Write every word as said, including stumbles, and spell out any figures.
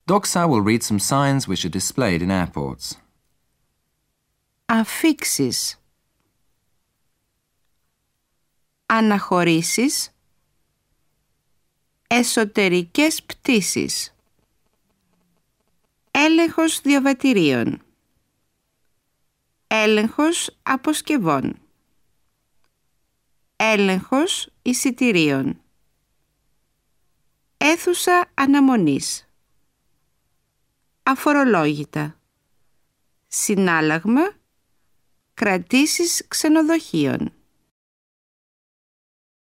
Doxa will read some signs which are displayed in airports. Αφίξεις. Αναχωρήσεις. Εσωτερικές πτήσεις. Έλεγχος διαβατηρίων. Έλεγχος αποσκευών. Έλεγχος εισιτηρίων. Αίθουσα αναμονής. Αφορολόγητα. Συνάλλαγμα. Κρατήσεις ξενοδοχείων.